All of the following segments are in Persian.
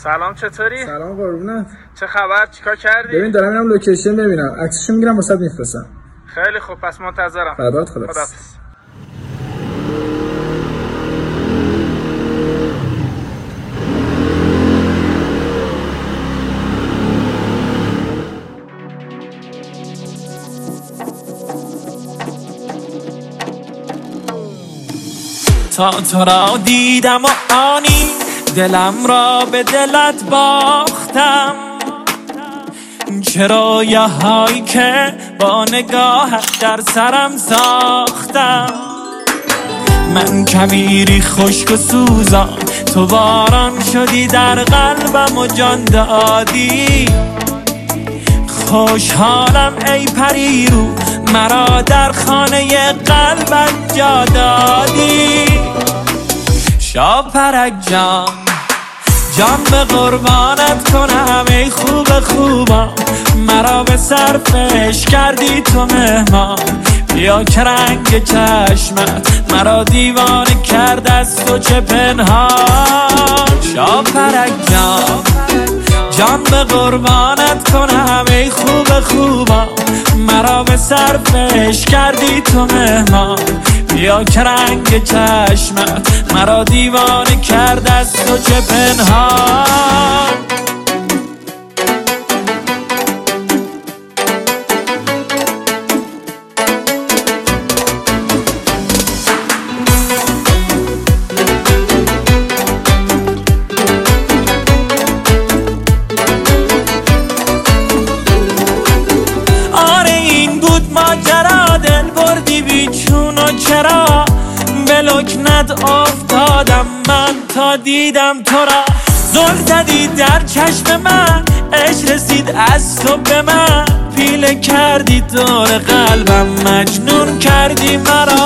سلام، چطوری؟ سلام قربونت. چه خبر؟ چیکار کردی؟ ببین دارم میرم لوکیشن ببینم، عکسشو میگیرم واسات میفرستم. خیلی خوب، پس منتظرم. فدات، خداحافظ. تا تو را دیدم و آنی دلم را به دلت باختم، چه رویاهایی که با نگاهت در سرم ساختم. من کویری خشک و سوزان، تو باران شدی در قلبم و جان دادی. خوشحالم ای پریرو، مرا در خانه قلبت جا دادی. شاپرک جان، جان به قربانت کنم ای خوب خوبم، مرا به صرفش کردی تو مهمان. بیا که رنگ چشمت مرا دیوانه کرد از تو چه پنهان. شاپرک جان، جان به قربانت کنم ای خوب خوبم، مرا به صرفش کردی تو مهمان. بیا که رنگ چشمت مرا دیوانه کرد از تو چه پنهان. ماجرا دل بردی بیچون و چرا به لکنت افتادم من تا دیدم تو را. زل زدی در چشم من، عشق رسید از تو به من، پیله کردی دور قلبم، مجنون کردی مرا.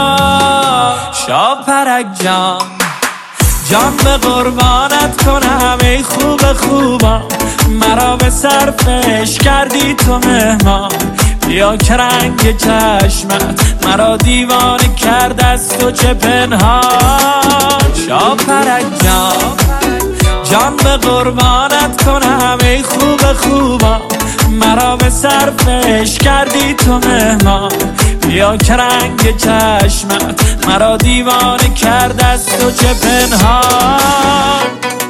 شاپرک جان، جان به قربانت کنم ای خوب خوبم، مرا به صرفش کردی تو مهمان. بیا که رنگ چشمت مرا دیوانه کرد از تو چه پنهان. شاپرک جان، جان به قربانت کنم ای خوب خوبم، مرا به صرفش کردی تو مهمان. بیا که رنگ چشمت مرا دیوانه کرد از تو چه پنهان.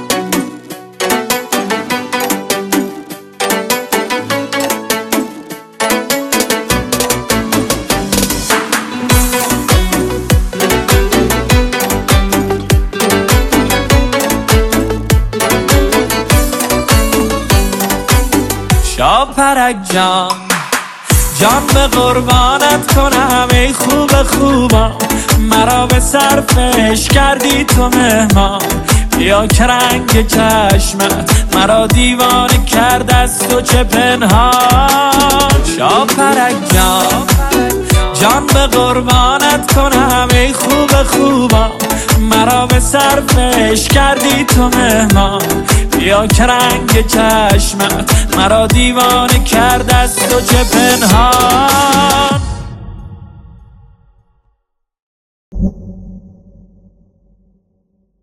شاپرک جان، جان به قربانت کنم ای خوب خوبم، مرا به صرفش کردی تو مهمان. بیا که رنگ چشمت مرا دیوانه کرد از تو چه پنهان. شاپرک جان، جان به قربانت کنم ای خوب خوبم، مرا به صرفش کردی تو مهمان. بیا که رنگ چشمت مرا دیوانه کرد از تو چه پنهان.